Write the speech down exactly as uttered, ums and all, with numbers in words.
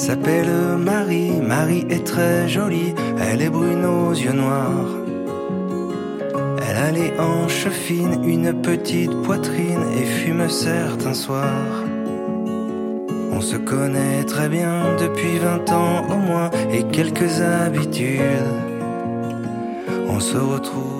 s'appelle Marie, Marie est très jolie, elle est brune aux yeux noirs. Elle a les hanches fines, une petite poitrine et fume certains soirs. On se connaît très bien depuis vingt ans au moins et quelques habitudes. On se retrouve